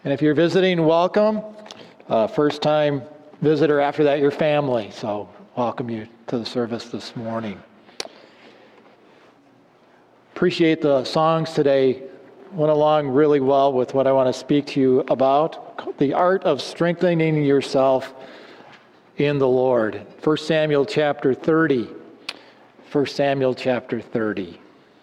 And if you're visiting, welcome. First time visitor, after that, your family. So welcome you to the service this morning. Appreciate the songs today. Went along really well with what I want to speak to you about. The art of strengthening yourself in the Lord. 1 Samuel chapter 30. 1 Samuel chapter 30.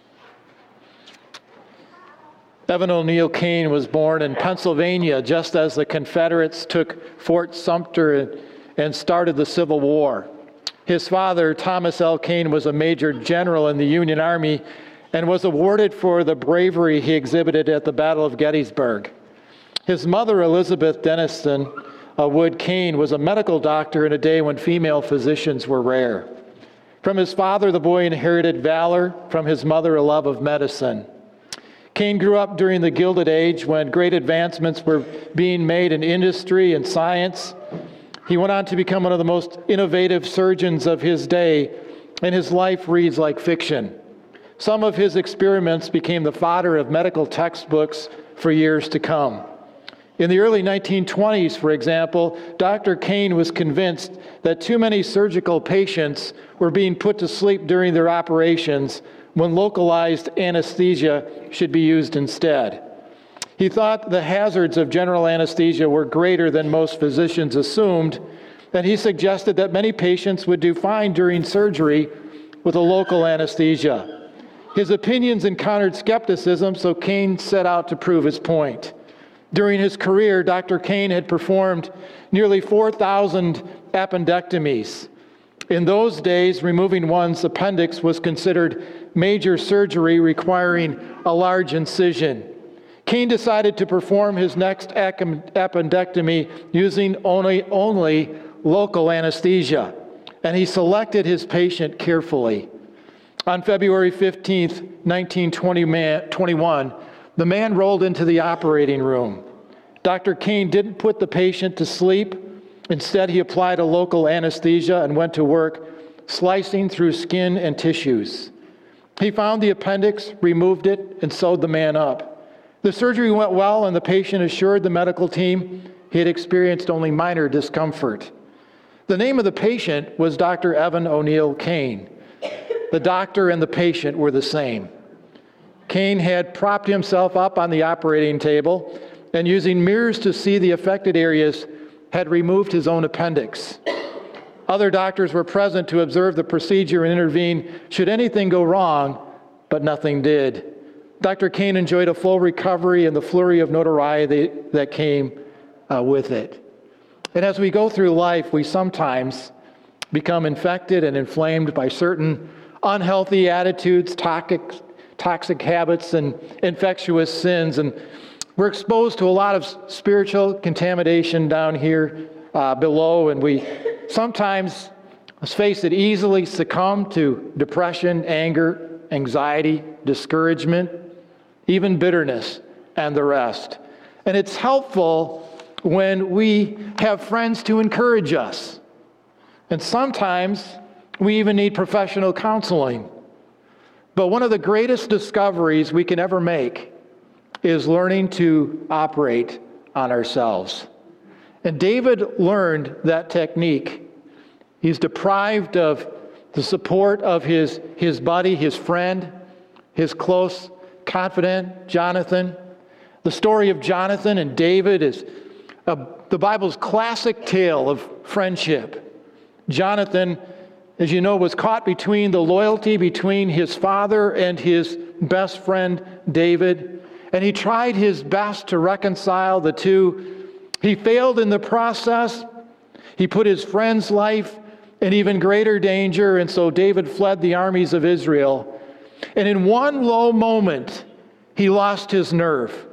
Evan O'Neill Kane was born in Pennsylvania just as the Confederates took Fort Sumter and started the Civil War. His father, Thomas L. Kane, was a major general in the Union Army and was awarded for the bravery he exhibited at the Battle of Gettysburg. His mother, Elizabeth Denniston Wood Kane, was a medical doctor in a day when female physicians were rare. From his father, the boy inherited valor. From his mother, a love of medicine. Kane grew up during the Gilded Age when great advancements were being made in industry and science. He went on to become one of the most innovative surgeons of his day, and his life reads like fiction. Some of his experiments became the fodder of medical textbooks for years to come. In the early 1920s, for example, Dr. Kane was convinced that too many surgical patients were being put to sleep during their operations when localized anesthesia should be used instead. He thought the hazards of general anesthesia were greater than most physicians assumed, and he suggested that many patients would do fine during surgery with a local anesthesia. His opinions encountered skepticism, so Kane set out to prove his point. During his career, Dr. Kane had performed nearly 4,000 appendectomies. In those days, removing one's appendix was considered major surgery requiring a large incision. Kane decided to perform his next appendectomy using only local anesthesia, and he selected his patient carefully. On February 15th, 1921, the man rolled into the operating room. Dr. Kane didn't put the patient to sleep. Instead, he applied a local anesthesia and went to work slicing through skin and tissues. He found the appendix, removed it, and sewed the man up. The surgery went well, and the patient assured the medical team he had experienced only minor discomfort. The name of the patient was Dr. Evan O'Neill Kane. The doctor and the patient were the same. Kane had propped himself up on the operating table and, using mirrors to see the affected areas, had removed his own appendix. Other doctors were present to observe the procedure and intervene should anything go wrong, but nothing did. Dr. Kane enjoyed a full recovery and the flurry of notoriety that came with it. And as we go through life, we sometimes become infected and inflamed by certain unhealthy attitudes, toxic habits, and infectious sins. And we're exposed to a lot of spiritual contamination down here below, and we sometimes, let's face it, easily succumb to depression, anger, anxiety, discouragement, even bitterness, and the rest. And it's helpful when we have friends to encourage us. And sometimes we even need professional counseling. But one of the greatest discoveries we can ever make is learning to operate on ourselves. And David learned that technique. He's deprived of the support of his buddy, his friend, his close confidant, Jonathan. The story of Jonathan and David is the Bible's classic tale of friendship. Jonathan, as you know, was caught between the loyalty between his father and his best friend, David. And he tried his best to reconcile the two. He failed in the process. He put his friend's life in even greater danger, and so David fled the armies of Israel. And in one low moment, he lost his nerve.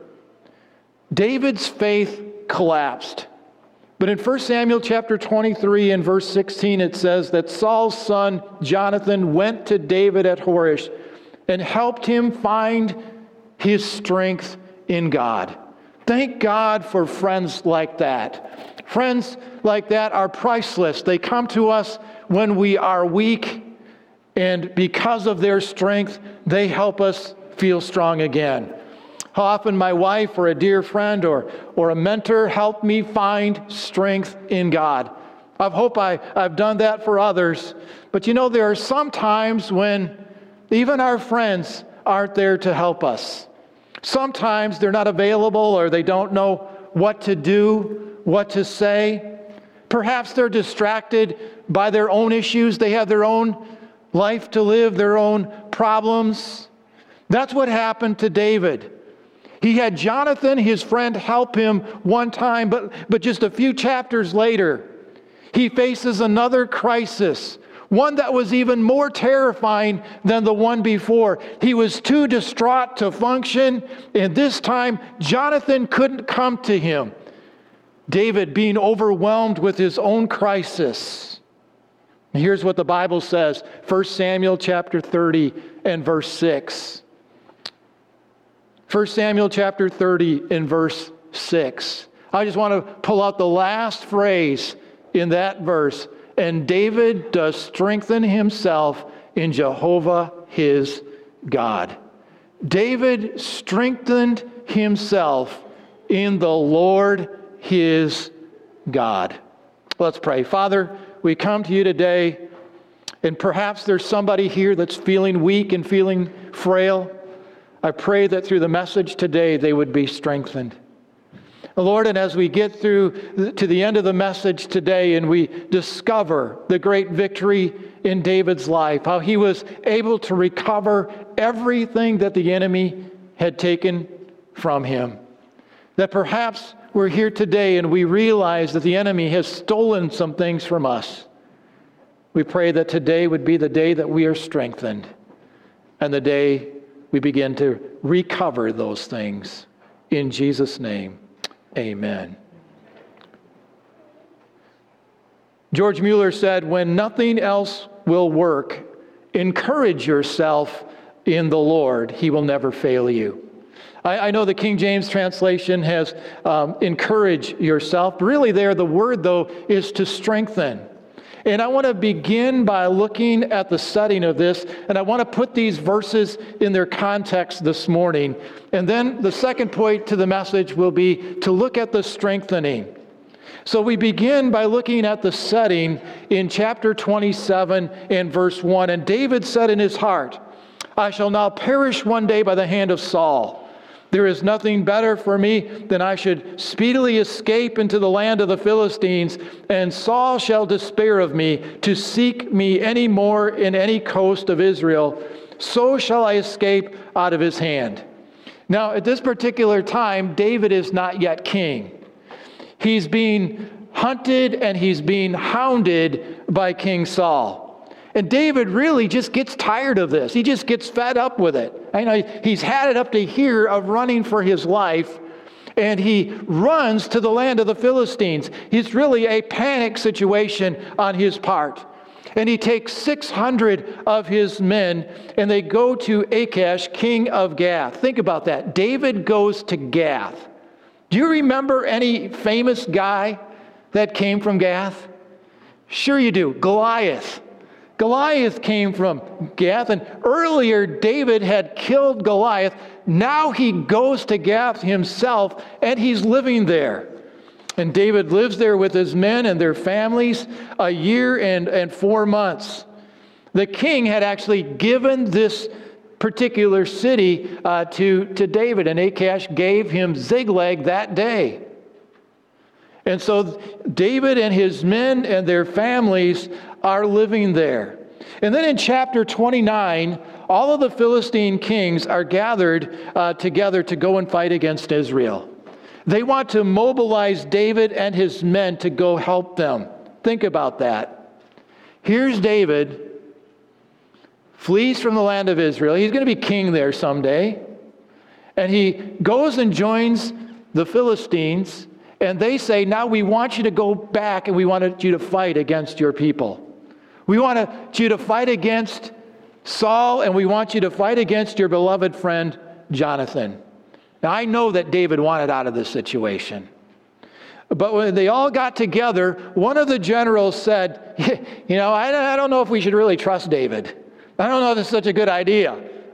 David's faith collapsed. But in 1 Samuel chapter 23 and verse 16, it says that Saul's son Jonathan went to David at Horesh and helped him find his strength in God. Thank God for friends like that. Friends like that are priceless. They come to us when we are weak, and because of their strength, they help us feel strong again. How often my wife or a dear friend or a mentor helped me find strength in God. I hope I've done that for others. But there are some times when even our friends aren't there to help us. Sometimes they're not available or they don't know what to do, what to say. Perhaps they're distracted by their own issues. They have their own life to live, their own problems. That's what happened to David. He had Jonathan, his friend, help him one time, but just a few chapters later, he faces another crisis, one that was even more terrifying than the one before. He was too distraught to function, and this time Jonathan couldn't come to him. David being overwhelmed with his own crisis. And here's what the Bible says, 1 Samuel chapter 30 and verse 6. 1 Samuel chapter 30 and verse 6. I just want to pull out the last phrase in that verse. And David does strengthen himself in Jehovah his God. David strengthened himself in the Lord his God. Let's pray. Father, we come to you today, and perhaps there's somebody here that's feeling weak and feeling frail. I pray that through the message today, they would be strengthened. Lord, and as we get through to the end of the message today and we discover the great victory in David's life, how he was able to recover everything that the enemy had taken from him, that perhaps we're here today and we realize that the enemy has stolen some things from us. We pray that today would be the day that we are strengthened and the day we begin to recover those things. In Jesus' name, amen. George Mueller said, when nothing else will work, encourage yourself in the Lord. He will never fail you. I know the King James translation has encourage yourself. Really there, the word, though, is to strengthen. And I want to begin by looking at the setting of this, and I want to put these verses in their context this morning. And then the second point to the message will be to look at the strengthening. So we begin by looking at the setting in chapter 27 and verse 1. And David said in his heart, I shall now perish one day by the hand of Saul. There is nothing better for me than I should speedily escape into the land of the Philistines, and Saul shall despair of me to seek me any more in any coast of Israel. So shall I escape out of his hand. Now, at this particular time, David is not yet king. He's being hunted and he's being hounded by King Saul. And David really just gets tired of this. He just gets fed up with it. I know he's had it up to here of running for his life, and he runs to the land of the Philistines. It's really a panic situation on his part. And he takes 600 of his men, and they go to Achish, king of Gath. Think about that. David goes to Gath. Do you remember any famous guy that came from Gath? Sure you do. Goliath. Goliath came from Gath, and earlier David had killed Goliath. Now he goes to Gath himself, and he's living there. And David lives there with his men and their families a year and 4 months. The king had actually given this particular city to David, and Achish gave him Ziklag that day. And so David and his men and their families are living there. And then in chapter 29, all of the Philistine kings are gathered together to go and fight against Israel. They want to mobilize David and his men to go help them. Think about that. Here's David, flees from the land of Israel. He's going to be king there someday. And he goes and joins the Philistines. And they say, now we want you to go back and we want you to fight against your people. We want you to fight against Saul, and we want you to fight against your beloved friend Jonathan. Now I know that David wanted out of this situation. But when they all got together, one of the generals said, I don't know if we should really trust David. I don't know if this is such a good idea.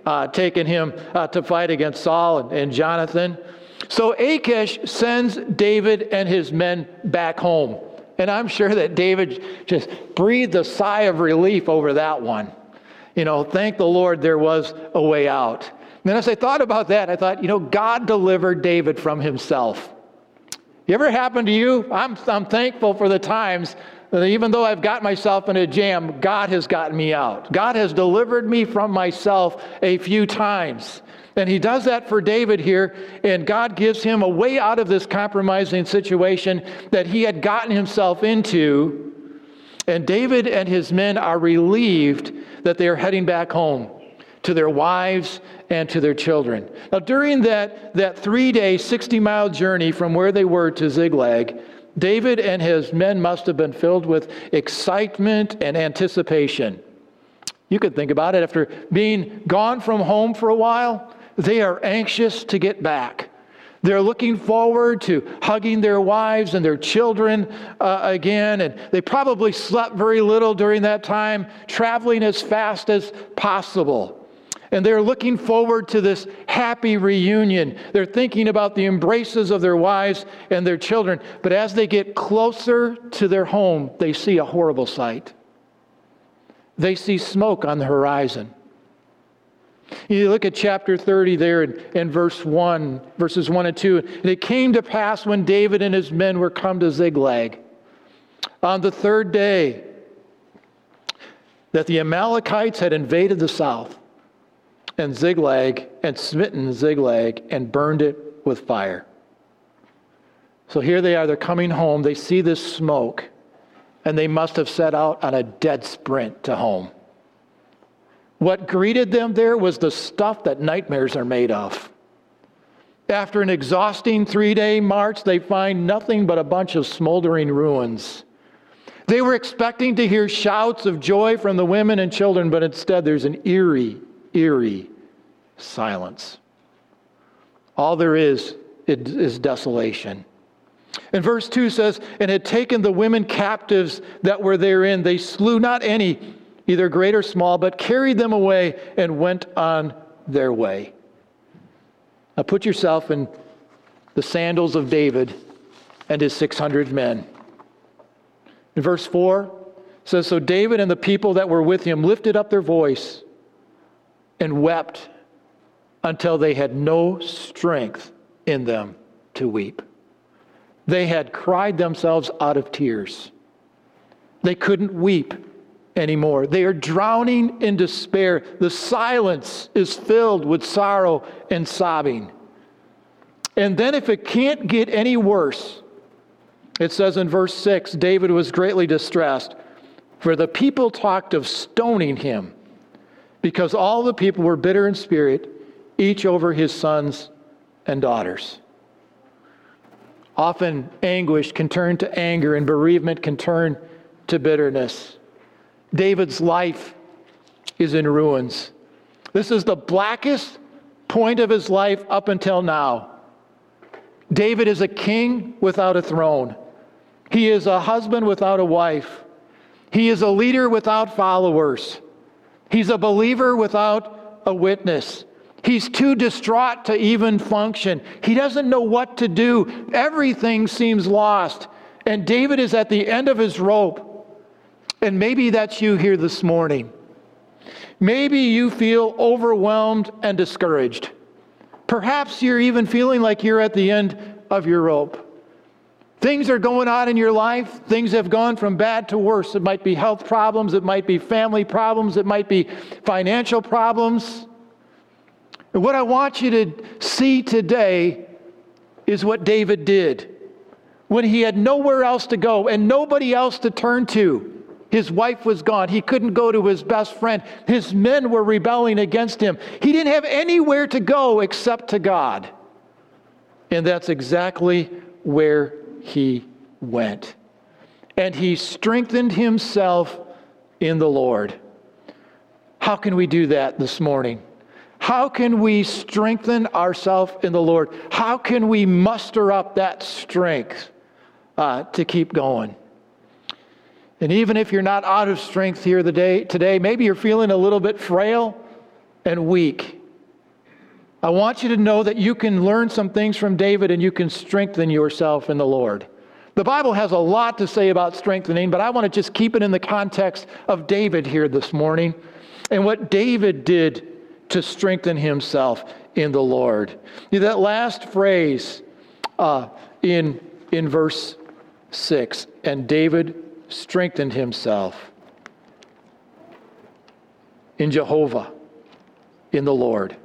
taken him to fight against Saul and Jonathan. So Achish sends David and his men back home. And I'm sure that David just breathed a sigh of relief over that one. Thank the Lord there was a way out. And then as I thought about that, I thought, God delivered David from himself. You ever happened to you? I'm thankful for the times that even though I've got myself in a jam, God has gotten me out. God has delivered me from myself a few times. And he does that for David here, and God gives him a way out of this compromising situation that he had gotten himself into. And David and his men are relieved that they are heading back home to their wives and to their children. Now, during that 3-day, 60-mile journey from where they were to Ziklag, David and his men must have been filled with excitement and anticipation. You could think about it. After being gone from home for a while, they are anxious to get back. They're looking forward to hugging their wives and their children again, and they probably slept very little during that time, traveling as fast as possible. And they're looking forward to this happy reunion. They're thinking about the embraces of their wives and their children. But as they get closer to their home, they see a horrible sight. They see smoke on the horizon. You look at chapter 30 there in verses 1 and 2. And it came to pass when David and his men were come to Ziklag on the 3rd day that the Amalekites had invaded the south and Ziklag and smitten Ziklag and burned it with fire. So here they are, they're coming home. They see this smoke and they must have set out on a dead sprint to home. What greeted them there was the stuff that nightmares are made of. After an exhausting 3-day march, they find nothing but a bunch of smoldering ruins. They were expecting to hear shouts of joy from the women and children, but instead there's an eerie silence. All there is desolation. And verse 2 says, and had taken the women captives that were therein. They slew not any, either great or small, but carried them away and went on their way. Now put yourself in the sandals of David and his 600 men. In verse 4, it says, so David and the people that were with him lifted up their voice and wept until they had no strength in them to weep. They had cried themselves out of tears. They couldn't weep anymore. They are drowning in despair. The silence is filled with sorrow and sobbing. And then if it can't get any worse, it says in verse 6, David was greatly distressed, for the people talked of stoning him, because all the people were bitter in spirit, each over his sons and daughters. Often anguish can turn to anger, and bereavement can turn to bitterness. David's life is in ruins. This is the blackest point of his life up until now. David is a king without a throne. He is a husband without a wife. He is a leader without followers. He's a believer without a witness. He's too distraught to even function. He doesn't know what to do. Everything seems lost. And David is at the end of his rope. And maybe that's you here this morning. Maybe you feel overwhelmed and discouraged. Perhaps you're even feeling like you're at the end of your rope. Things are going on in your life. Things have gone from bad to worse. It might be health problems. It might be family problems. It might be financial problems. And what I want you to see today is what David did when he had nowhere else to go and nobody else to turn to. His wife was gone. He couldn't go to his best friend. His men were rebelling against him. He didn't have anywhere to go except to God. And that's exactly where he went. And he strengthened himself in the Lord. How can we do that this morning? How can we strengthen ourselves in the Lord? How can we muster up that strength to keep going? And even if you're not out of strength here today, maybe you're feeling a little bit frail and weak. I want you to know that you can learn some things from David and you can strengthen yourself in the Lord. The Bible has a lot to say about strengthening, but I want to just keep it in the context of David here this morning and what David did to strengthen himself in the Lord. That last phrase in verse 6, and David strengthened himself in Jehovah, in the Lord.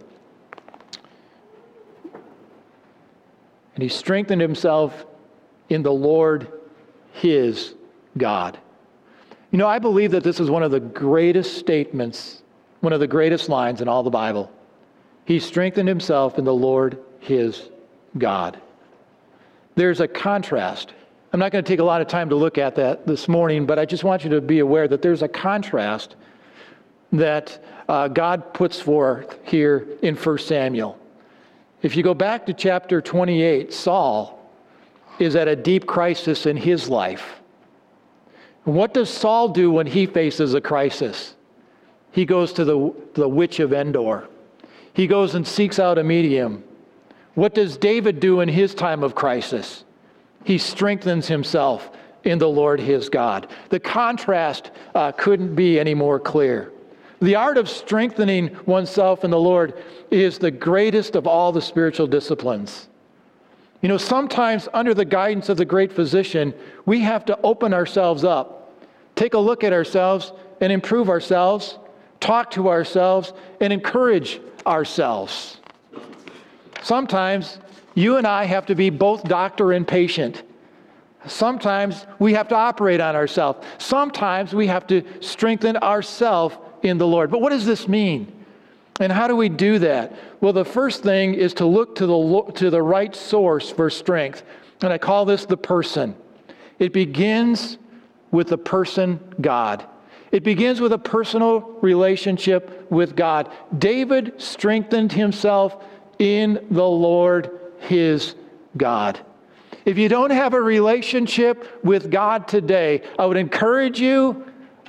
And he strengthened himself in the Lord, his God. You know, I believe that this is one of the greatest statements, one of the greatest lines in all the Bible. He strengthened himself in the Lord, his God. There's a contrast. I'm not going to take a lot of time to look at that this morning, but I just want you to be aware that there's a contrast that God puts forth here in 1 Samuel. If you go back to chapter 28, Saul is at a deep crisis in his life. And what does Saul do when he faces a crisis? He goes to the witch of Endor. He goes and seeks out a medium. What does David do in his time of crisis? He strengthens himself in the Lord his God. The contrast couldn't be any more clear. The art of strengthening oneself in the Lord is the greatest of all the spiritual disciplines. You know, sometimes under the guidance of the great physician, we have to open ourselves up, take a look at ourselves and improve ourselves, talk to ourselves and encourage ourselves. Sometimes you and I have to be both doctor and patient. Sometimes we have to operate on ourselves. Sometimes we have to strengthen ourselves in the Lord. But what does this mean? And how do we do that? Well, the first thing is to look to the right source for strength. And I call this the person. It begins with the person God. It begins with a personal relationship with God. David strengthened himself in the Lord his God. If you don't have a relationship with God today, I would encourage you,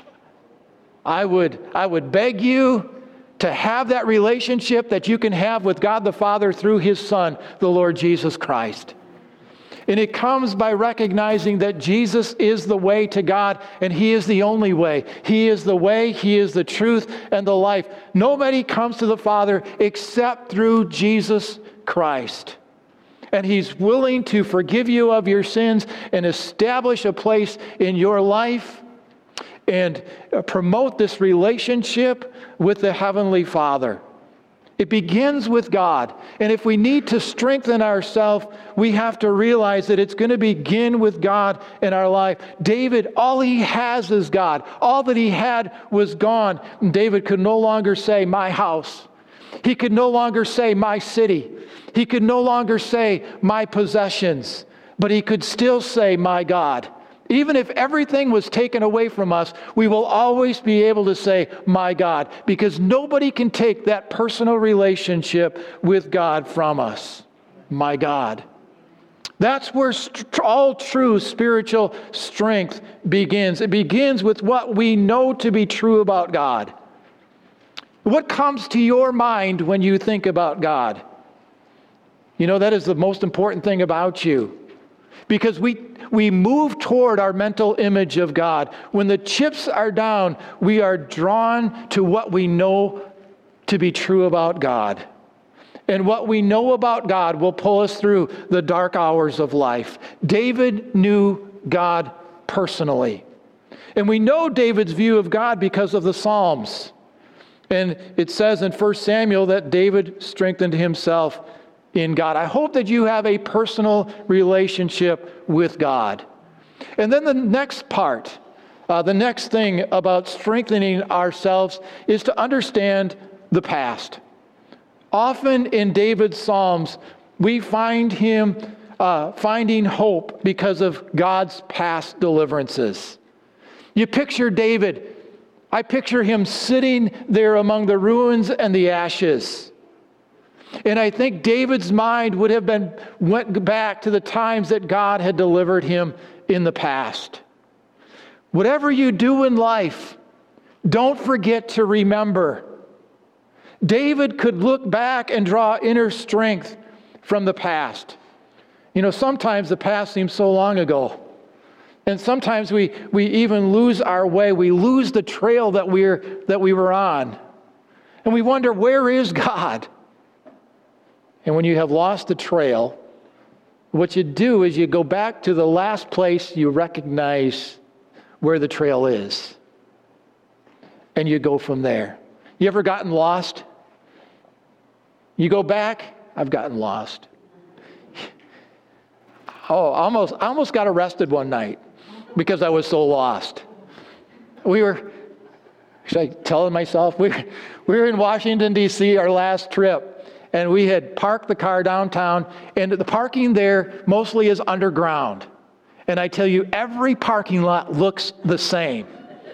I would beg you to have that relationship that you can have with God the Father through his Son, the Lord Jesus Christ. And it comes by recognizing that Jesus is the way to God and he is the only way. He is the way, he is the truth and the life. Nobody comes to the Father except through Jesus Christ. And he's willing to forgive you of your sins and establish a place in your life and promote this relationship with the Heavenly Father. It begins with God. And if we need to strengthen ourselves, we have to realize that it's going to begin with God in our life. David, all he has is God. All that he had was gone. And David could no longer say, my house. He could no longer say, my city. He could no longer say, my possessions. But he could still say, my God. Even if everything was taken away from us, we will always be able to say, my God, because nobody can take that personal relationship with God from us. My God. That's where all true spiritual strength begins. It begins with what we know to be true about God. What comes to your mind when you think about God? You know, that is the most important thing about you. Because we move toward our mental image of God. When the chips are down, we are drawn to what we know to be true about God. And what we know about God will pull us through the dark hours of life. David knew God personally. And we know David's view of God because of the Psalms. And it says in 1 Samuel that David strengthened himself in God. I hope that you have a personal relationship with God. And then the next part, the next thing about strengthening ourselves is to understand the past. Often in David's Psalms, we find him finding hope because of God's past deliverances. You picture David. I picture him sitting there among the ruins and the ashes. And I think David's mind went back to the times that God had delivered him in the past. Whatever you do in life, don't forget to remember. David could look back and draw inner strength from the past. Sometimes the past seems so long ago. And sometimes we even lose our way. We lose the trail that we were on. And we wonder, where is God? And when you have lost the trail, what you do is you go back to the last place you recognize where the trail is. And you go from there. You ever gotten lost? You go back, I've gotten lost. I almost got arrested one night because I was so lost. Should I tell myself? We were in Washington, D.C., our last trip, and we had parked the car downtown, and the parking there mostly is underground. And I tell you, every parking lot looks the same.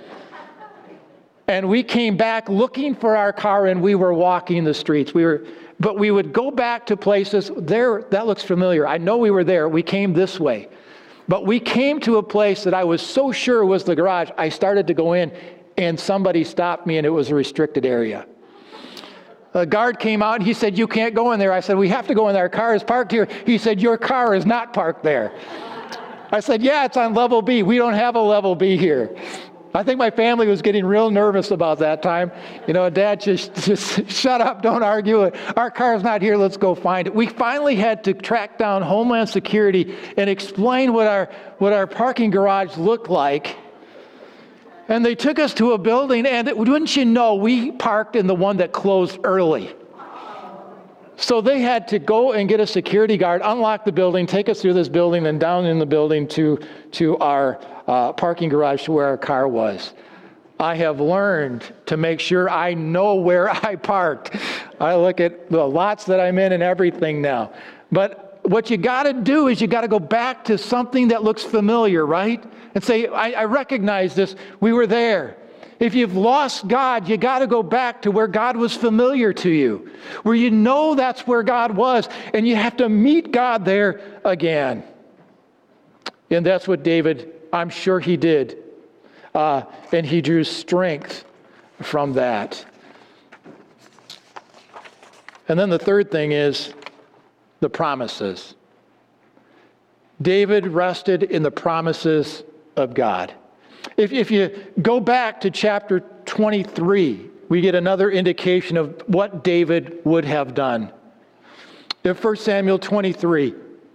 And we came back looking for our car, and we were walking the streets. But we would go back to places, there, that looks familiar. I know we were there. We came this way. But we came to a place that I was so sure was the garage, I started to go in, and somebody stopped me, and it was a restricted area. A guard came out, and he said, "You can't go in there." I said, "We have to go in there. Our car is parked here." He said, "Your car is not parked there." I said, "Yeah, it's on level B. We don't have a level B here." I think my family was getting real nervous about that time. Dad, just shut up, don't argue. Our car's not here, let's go find it. We finally had to track down Homeland Security and explain what our parking garage looked like. And they took us to a building, and wouldn't you know, we parked in the one that closed early. So they had to go and get a security guard, unlock the building, take us through this building, and down in the building to our parking garage to where our car was. I have learned to make sure I know where I parked. I look at the lots that I'm in and everything now. But what you got to do is you got to go back to something that looks familiar, right? And say, I recognize this. We were there. If you've lost God, you got to go back to where God was familiar to you, where you know that's where God was, and you have to meet God there again. And that's what David, I'm sure he did. And he drew strength from that. And then the third thing is the promises. David rested in the promises of God. If you go back to chapter 23, we get another indication of what David would have done. In 1 Samuel 23,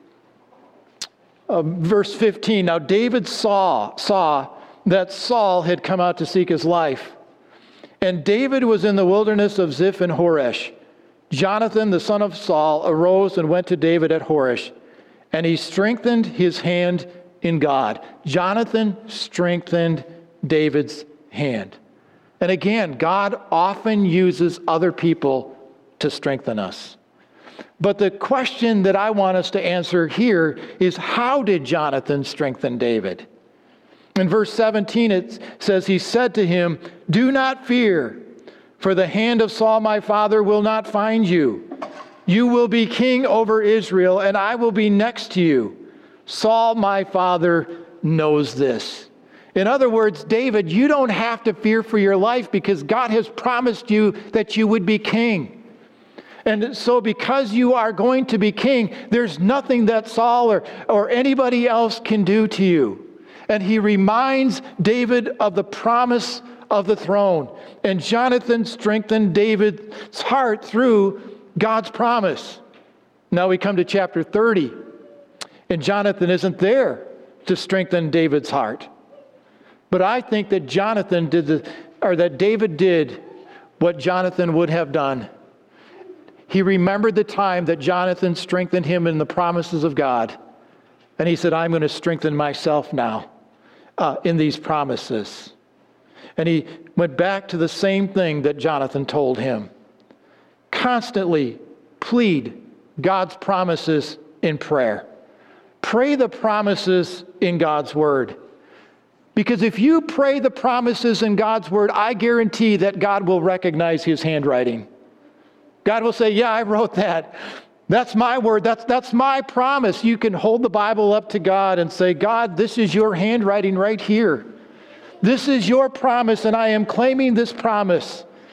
verse 15, now David saw that Saul had come out to seek his life. And David was in the wilderness of Ziph and Horesh. Jonathan, the son of Saul, arose and went to David at Horesh, and he strengthened his hand in God. Jonathan strengthened David's hand. And again, God often uses other people to strengthen us. But the question that I want us to answer here is, how did Jonathan strengthen David? In verse 17 it says, he said to him, "Do not fear, for the hand of Saul my father will not find you. You will be king over Israel, and I will be next to you. Saul my father knows this." In other words, David, you don't have to fear for your life because God has promised you that you would be king. And so because you are going to be king, there's nothing that Saul or anybody else can do to you. And he reminds David of the promise of the throne. And Jonathan strengthened David's heart through God's promise. Now we come to chapter 30. And Jonathan isn't there to strengthen David's heart. But I think that David did what Jonathan would have done. He remembered the time that Jonathan strengthened him in the promises of God. And he said, I'm going to strengthen myself now in these promises. And he went back to the same thing that Jonathan told him. Constantly plead God's promises in prayer. Pray the promises in God's word. Because if you pray the promises in God's word, I guarantee that God will recognize his handwriting. God will say, yeah, I wrote that. That's my word. That's my promise. You can hold the Bible up to God and say, God, this is your handwriting right here. This is your promise, and I am claiming this promise.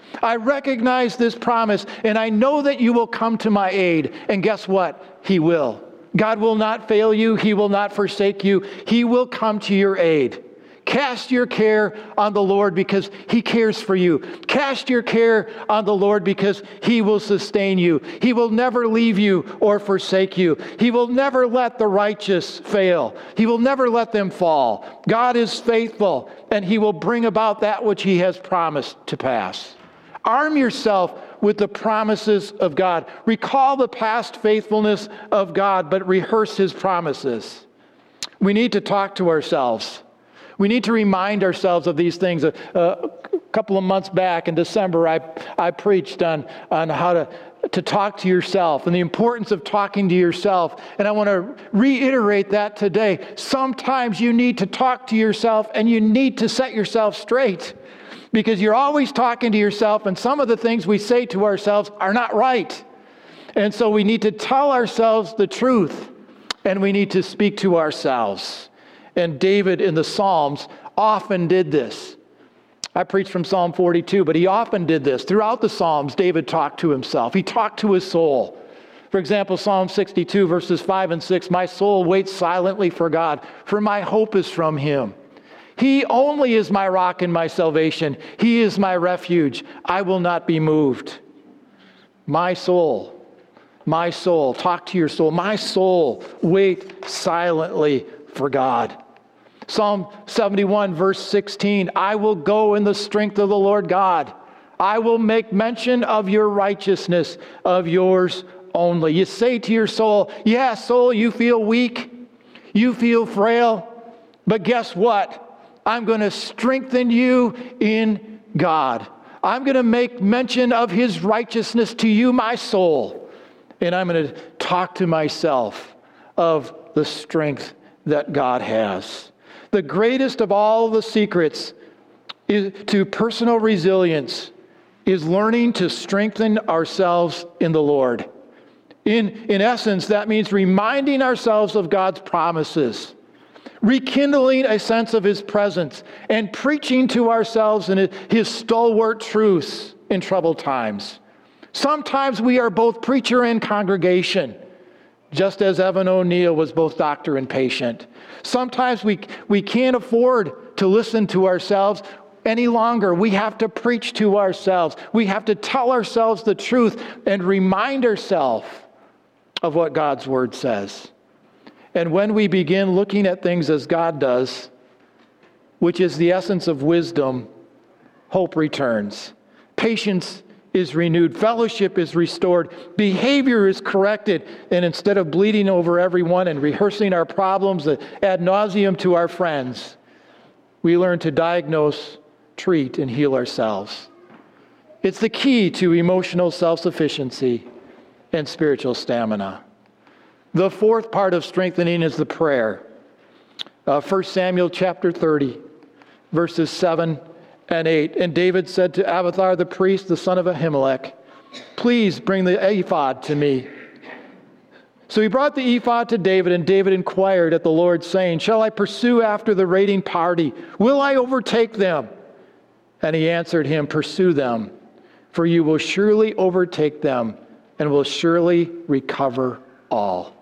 I recognize this promise, and I know that you will come to my aid. And guess what? He will. God will not fail you. He will not forsake you. He will come to your aid. Cast your care on the Lord because He cares for you. Cast your care on the Lord because He will sustain you. He will never leave you or forsake you. He will never let the righteous fail. He will never let them fall. God is faithful, and He will bring about that which He has promised to pass. Arm yourself with the promises of God. Recall the past faithfulness of God, but rehearse His promises. We need to talk to ourselves. We need to remind ourselves of these things. A couple of months back in December, I preached on how to talk to yourself and the importance of talking to yourself. And I want to reiterate that today. Sometimes you need to talk to yourself and you need to set yourself straight, because you're always talking to yourself, and some of the things we say to ourselves are not right. And so we need to tell ourselves the truth, and we need to speak to ourselves. And David in the Psalms often did this. I preached from Psalm 42, but he often did this. Throughout the Psalms, David talked to himself. He talked to his soul. For example, Psalm 62, verses 5 and 6, my soul waits silently for God, for my hope is from Him. He only is my rock and my salvation. He is my refuge. I will not be moved. My soul, talk to your soul. My soul, wait silently for God. Psalm 71, verse 16, I will go in the strength of the Lord God. I will make mention of your righteousness, of yours only. You say to your soul, yeah, soul, you feel weak. You feel frail. But guess what? I'm going to strengthen you in God. I'm going to make mention of His righteousness to you, my soul. And I'm going to talk to myself of the strength that God has. The greatest of all the secrets to personal resilience is learning to strengthen ourselves in the Lord. In essence, that means reminding ourselves of God's promises, rekindling a sense of His presence, and preaching to ourselves in His stalwart truths in troubled times. Sometimes we are both preacher and congregation, just as Evan O'Neill was both doctor and patient. Sometimes we can't afford to listen to ourselves any longer. We have to preach to ourselves. We have to tell ourselves the truth and remind ourselves of what God's Word says. And when we begin looking at things as God does, which is the essence of wisdom, hope returns. Patience is renewed. Fellowship is restored. Behavior is corrected. And instead of bleeding over everyone and rehearsing our problems ad nauseum to our friends, we learn to diagnose, treat, and heal ourselves. It's the key to emotional self-sufficiency and spiritual stamina. The fourth part of strengthening is the prayer. 1 Samuel chapter 30, verses 7 and 8. And David said to Abiathar the priest, the son of Ahimelech, please bring the ephod to me. So he brought the ephod to David, and David inquired at the Lord, saying, shall I pursue after the raiding party? Will I overtake them? And he answered him, pursue them, for you will surely overtake them and will surely recover all.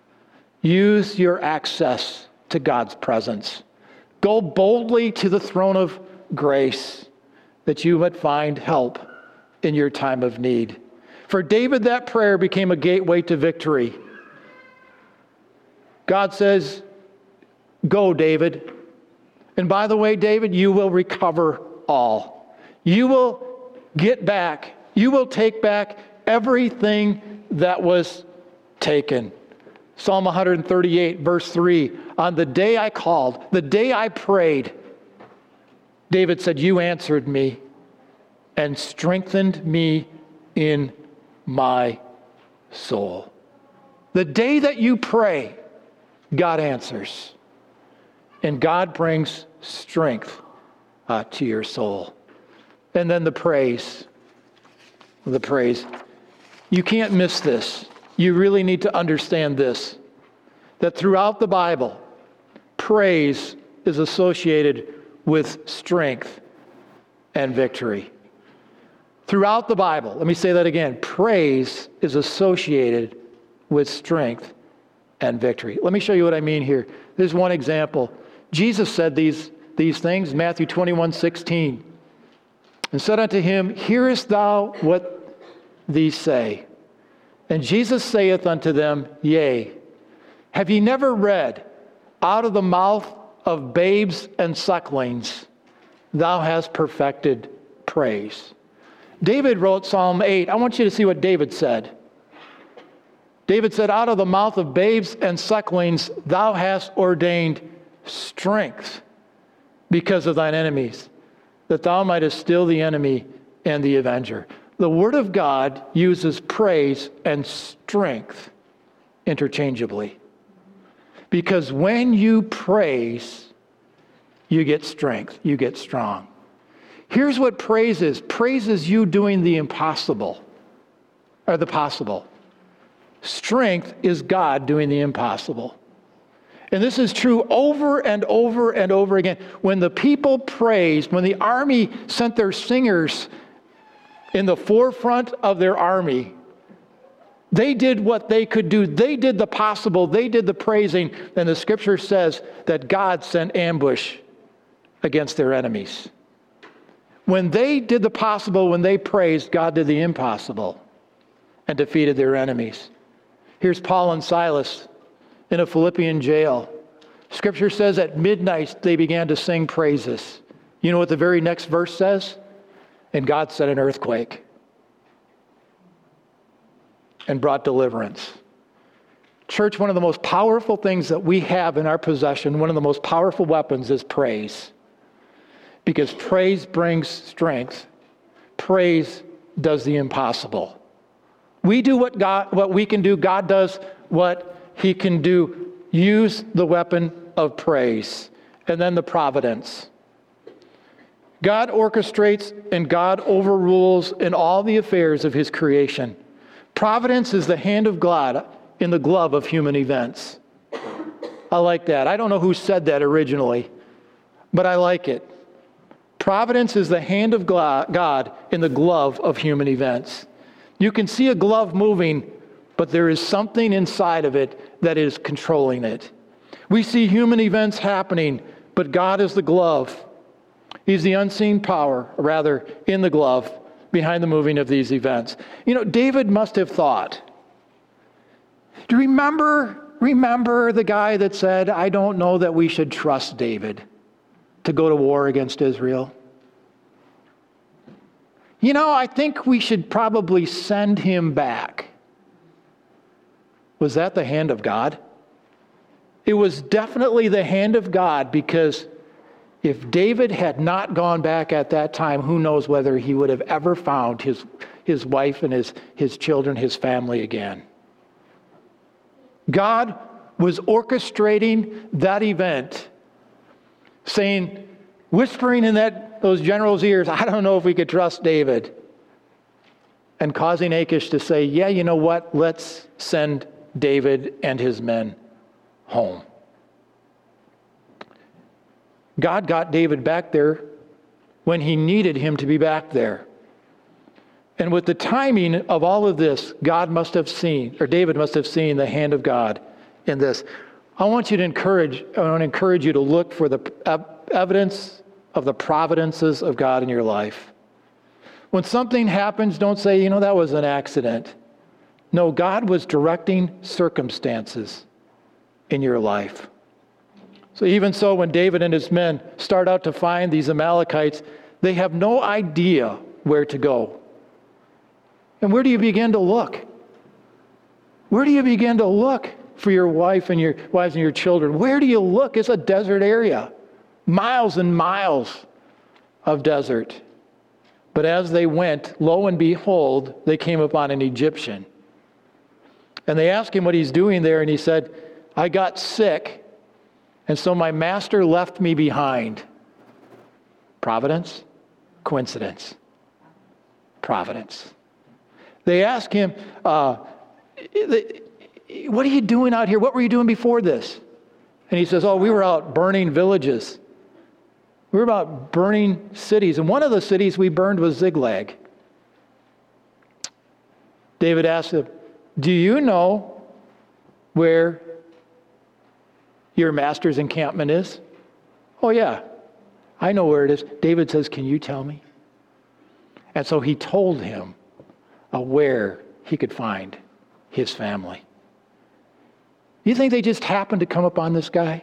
Use your access to God's presence. Go boldly to the throne of grace that you would find help in your time of need. For David, that prayer became a gateway to victory. God says, go, David. And by the way, David, you will recover all. You will get back. You will take back everything that was taken. Psalm 138, verse 3, on the day I called, the day I prayed, David said, you answered me and strengthened me in my soul. The day that you pray, God answers. And God brings strength to your soul. And then the praise. The praise. You can't miss this. You really need to understand this, that throughout the Bible, praise is associated with strength and victory. Throughout the Bible, let me say that again, praise is associated with strength and victory. Let me show you what I mean here. There's one example. Jesus said these things, Matthew 21:16, and said unto him, Hearest thou what these say? And Jesus saith unto them, Yea. Have ye never read, Out of the mouth of babes and sucklings, thou hast perfected praise. David wrote Psalm 8. I want you to see what David said. David said, Out of the mouth of babes and sucklings, thou hast ordained strength because of thine enemies, that thou mightest still the enemy and the avenger. The Word of God uses praise and strength interchangeably. Because when you praise, you get strength, you get strong. Here's what praise is. Praise is you doing the impossible, or the possible. Strength is God doing the impossible. And this is true over and over and over again. When the people praised, when the army sent their singers in the forefront of their army, they did what they could do. They did the possible. They did the praising. And the scripture says that God sent ambush against their enemies. When they did the possible, when they praised, God did the impossible and defeated their enemies. Here's Paul and Silas in a Philippian jail. Scripture says at midnight they began to sing praises. You know what the very next verse says? And God sent an earthquake and brought deliverance. Church, one of the most powerful things that we have in our possession, one of the most powerful weapons is praise. Because praise brings strength. Praise does the impossible. We do what we can do. God does what he can do. Use the weapon of praise. And then the providence. God orchestrates and God overrules in all the affairs of his creation. Providence is the hand of God in the glove of human events. I like that. I don't know who said that originally, but I like it. Providence is the hand of God in the glove of human events. You can see a glove moving, but there is something inside of it that is controlling it. We see human events happening, but God is the glove. He's the unseen power, rather, in the glove behind the moving of these events. You know, David must have thought. Do you remember the guy that said, I don't know that we should trust David to go to war against Israel? You know, I think we should probably send him back. Was that the hand of God? It was definitely the hand of God, because if David had not gone back at that time, who knows whether he would have ever found his wife and his children, his family again. God was orchestrating that event, saying, whispering in those generals' ears, I don't know if we could trust David. And causing Achish to say, yeah, you know what? Let's send David and his men home. God got David back there when he needed him to be back there. And with the timing of all of this, David must have seen the hand of God in this. I want to encourage you to look for the evidence of the providences of God in your life. When something happens, don't say, that was an accident. No, God was directing circumstances in your life. So even so, when David and his men start out to find these Amalekites, they have no idea where to go. And where do you begin to look? Where do you begin to look for your wives and your children? Where do you look? It's a desert area. Miles and miles of desert. But as they went, lo and behold, they came upon an Egyptian. And they asked him what he's doing there, and he said, I got sick, and so my master left me behind. Providence? Coincidence. Providence. They asked him, what are you doing out here? What were you doing before this? And he says, we were out burning villages. We were about burning cities. And one of the cities we burned was Ziklag. David asked him, do you know where your master's encampment is? Oh, yeah, I know where it is. David says, can you tell me? And so he told him where he could find his family. You think they just happened to come upon this guy?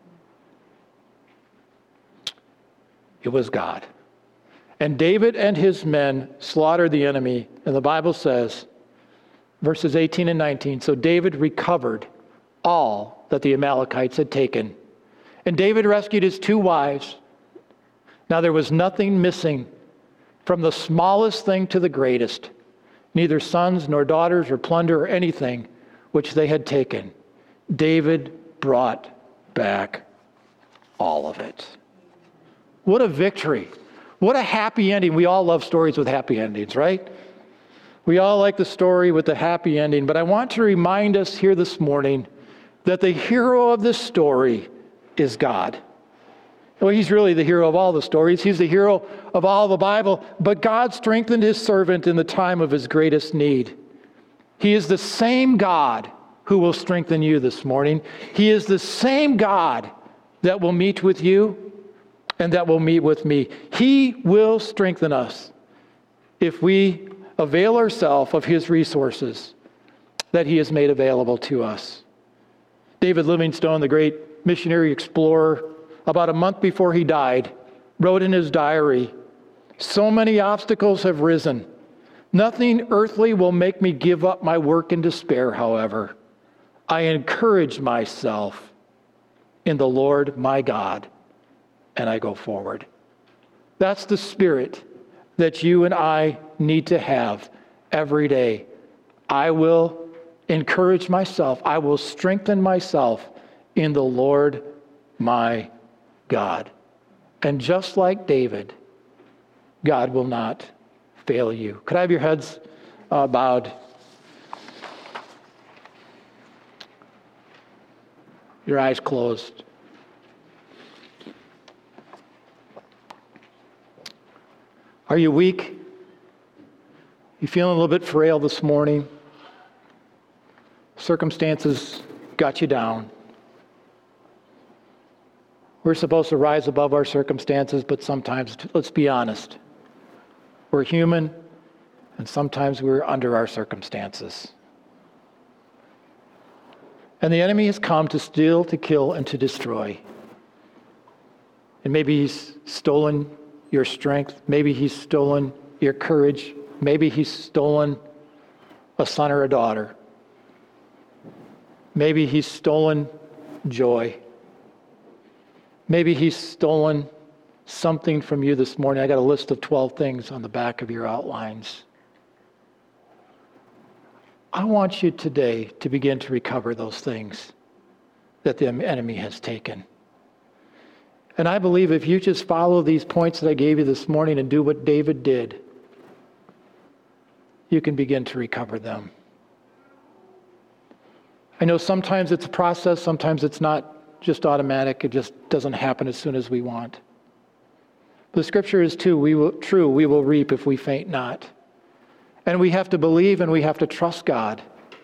It was God. And David and his men slaughtered the enemy. And the Bible says, verses 18 and 19, so David recovered all that the Amalekites had taken. And David rescued his 2 wives. Now there was nothing missing, from the smallest thing to the greatest, neither sons nor daughters or plunder or anything which they had taken. David brought back all of it. What a victory. What a happy ending. We all love stories with happy endings, right? We all like the story with the happy ending, but I want to remind us here this morning that the hero of this story is God. Well, he's really the hero of all the stories. He's the hero of all the Bible, but God strengthened his servant in the time of his greatest need. He is the same God who will strengthen you this morning. He is the same God that will meet with you and that will meet with me. He will strengthen us if we avail ourselves of his resources that he has made available to us. David Livingstone, the great missionary explorer, about a month before he died, wrote in his diary, so many obstacles have risen. Nothing earthly will make me give up my work in despair, however. I encourage myself in the Lord my God, and I go forward. That's the spirit that you and I need to have every day. I will encourage myself. I will strengthen myself in the Lord my God. And just like David, God will not fail you. Could I have your heads bowed? Your eyes closed. Are you weak? You feeling a little bit frail this morning? Circumstances got you down. We're supposed to rise above our circumstances, but sometimes, let's be honest, we're human, and sometimes we're under our circumstances. And the enemy has come to steal, to kill, and to destroy. And maybe he's stolen your strength. Maybe he's stolen your courage. Maybe he's stolen a son or a daughter. Maybe he's stolen joy. Maybe he's stolen something from you this morning. I got a list of 12 things on the back of your outlines. I want you today to begin to recover those things that the enemy has taken. And I believe if you just follow these points that I gave you this morning and do what David did, you can begin to recover them. I know sometimes it's a process, sometimes it's not just automatic. It just doesn't happen as soon as we want. The scripture is true. We will reap if we faint not. And we have to believe and we have to trust God.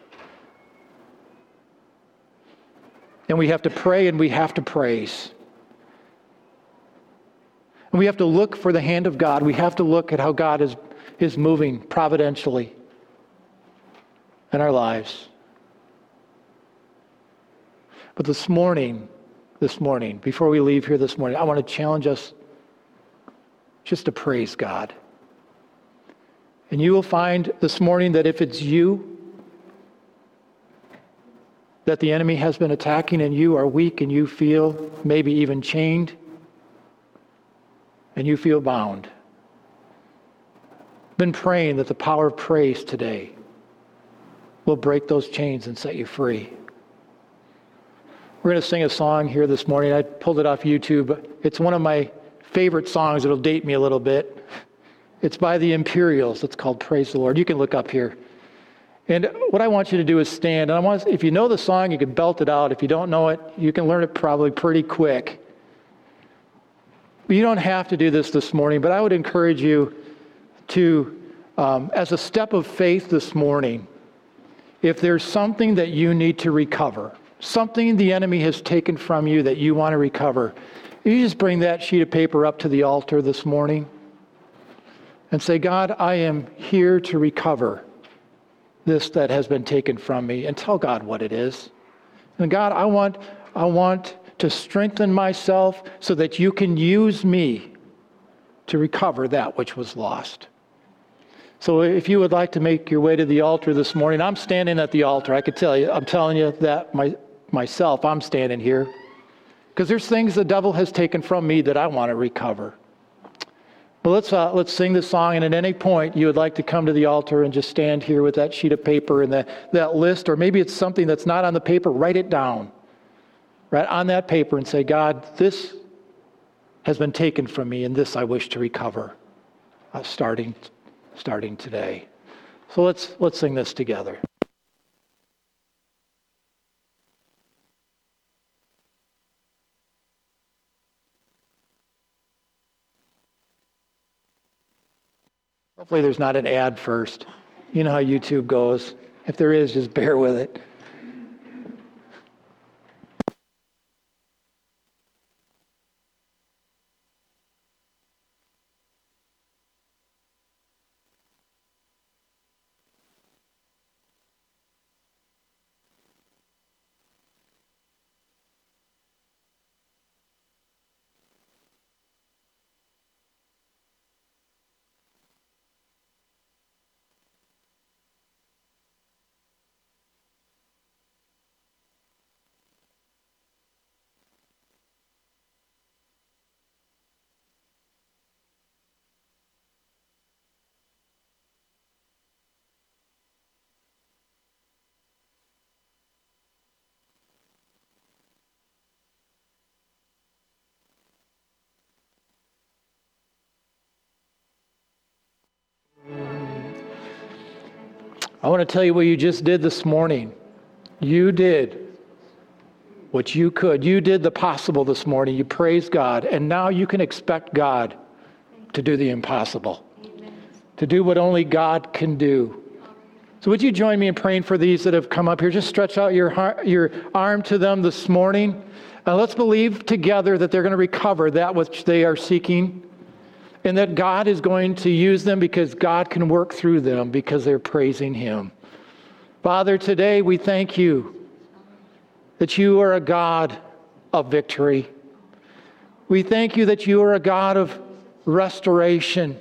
And we have to pray and we have to praise. And we have to look for the hand of God. We have to look at how God is moving providentially in our lives. But this morning, before we leave here this morning, I want to challenge us just to praise God. And you will find this morning that if it's you that the enemy has been attacking and you are weak and you feel maybe even chained and you feel bound, been praying that the power of praise today will break those chains and set you free. We're going to sing a song here this morning. I pulled it off YouTube. It's one of my favorite songs. It'll date me a little bit. It's by the Imperials. It's called Praise the Lord. You can look up here. And what I want you to do is stand. And if you know the song, you can belt it out. If you don't know it, you can learn it probably pretty quick. But you don't have to do this morning, but I would encourage you to as a step of faith this morning, if there's something that you need to recover, something the enemy has taken from you that you want to recover, you just bring that sheet of paper up to the altar this morning and say, God, I am here to recover this that has been taken from me, and tell God what it is. And God, I want to strengthen myself so that you can use me to recover that which was lost. So if you would like to make your way to the altar this morning, I'm standing at the altar. I could tell you, I'm telling you that myself, I'm standing here. Because there's things the devil has taken from me that I want to recover. But let's sing this song, and at any point you would like to come to the altar and just stand here with that sheet of paper and that list, or maybe it's something that's not on the paper, write it down. Right on that paper and say, God, this has been taken from me, and this I wish to recover, starting today. So let's sing this together. Hopefully there's not an ad first. You know how YouTube goes. If there is, just bear with it. I want to tell you what you just did this morning. You did what you could. You did the possible this morning. You praised God. And now you can expect God to do the impossible. Amen. To do what only God can do. So would you join me in praying for these that have come up here? Just stretch out your arm to them this morning. And let's believe together that they're going to recover that which they are seeking. And that God is going to use them because God can work through them because they're praising Him. Father, today we thank you that you are a God of victory. We thank you that you are a God of restoration.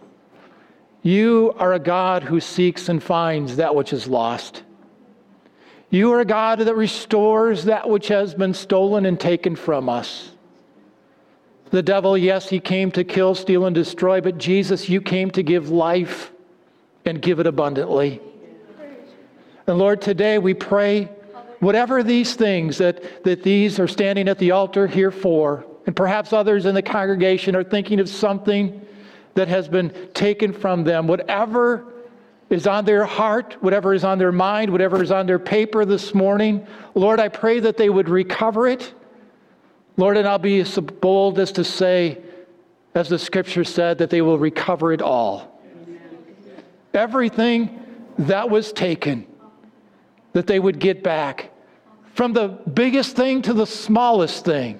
You are a God who seeks and finds that which is lost. You are a God that restores that which has been stolen and taken from us. The devil, yes, he came to kill, steal, and destroy, but Jesus, you came to give life and give it abundantly. And Lord, today we pray, whatever these things that these are standing at the altar here for, and perhaps others in the congregation are thinking of something that has been taken from them, whatever is on their heart, whatever is on their mind, whatever is on their paper this morning, Lord, I pray that they would recover it. Lord, and I'll be so bold as to say, as the scripture said, that they will recover it all. Everything that was taken, that they would get back. From the biggest thing to the smallest thing,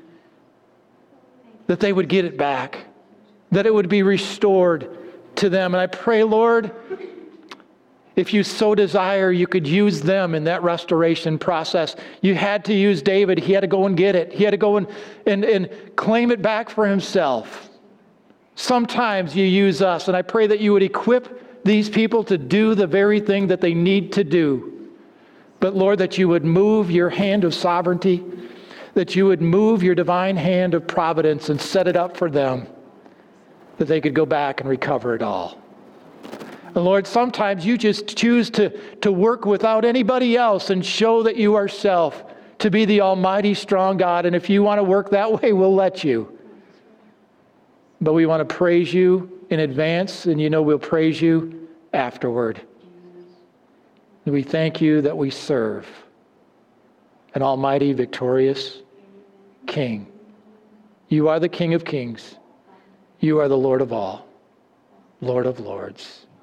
that they would get it back. That it would be restored to them. And I pray, Lord, if you so desire, you could use them in that restoration process. You had to use David. He had to go and get it. He had to go and claim it back for himself. Sometimes you use us, and I pray that you would equip these people to do the very thing that they need to do. But Lord, that you would move your hand of sovereignty, that you would move your divine hand of providence and set it up for them, that they could go back and recover it all. And Lord, sometimes you just choose to work without anybody else and show that you are self to be the almighty, strong God. And if you want to work that way, we'll let you. But we want to praise you in advance, and you know we'll praise you afterward. And we thank you that we serve an almighty, victorious King. You are the King of kings. You are the Lord of all, Lord of lords.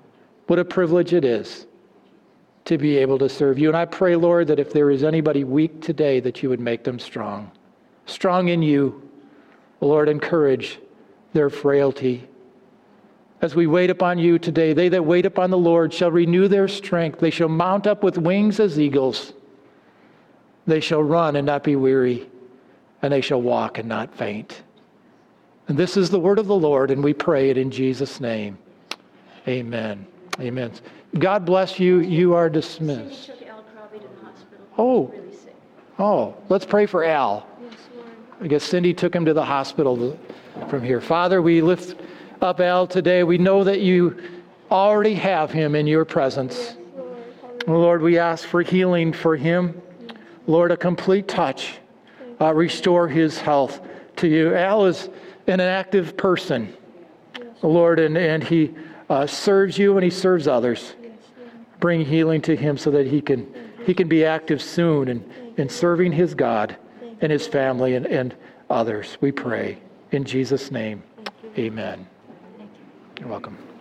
What a privilege it is to be able to serve you. And I pray, Lord, that if there is anybody weak today, that you would make them strong. Strong in you. Lord, encourage their frailty. As we wait upon you today, they that wait upon the Lord shall renew their strength. They shall mount up with wings as eagles. They shall run and not be weary, and they shall walk and not faint. And this is the word of the Lord, and we pray it in Jesus' name. Amen. Amen. God bless you. You are dismissed. Cindy took Al Crowley to the hospital. Oh. He was really sick. Oh, let's pray for Al. Yes, Lord. I guess Cindy took him to the hospital from here. Father, we lift up Al today. We know that you already have him in your presence. Lord, we ask for healing for him. Lord, a complete touch. Restore his health to you. Al is an active person, Lord, and he serves you and he serves others. Bring healing to him so that he can be active soon in serving his God and his family and others. We pray in Jesus' name. Amen. You're welcome.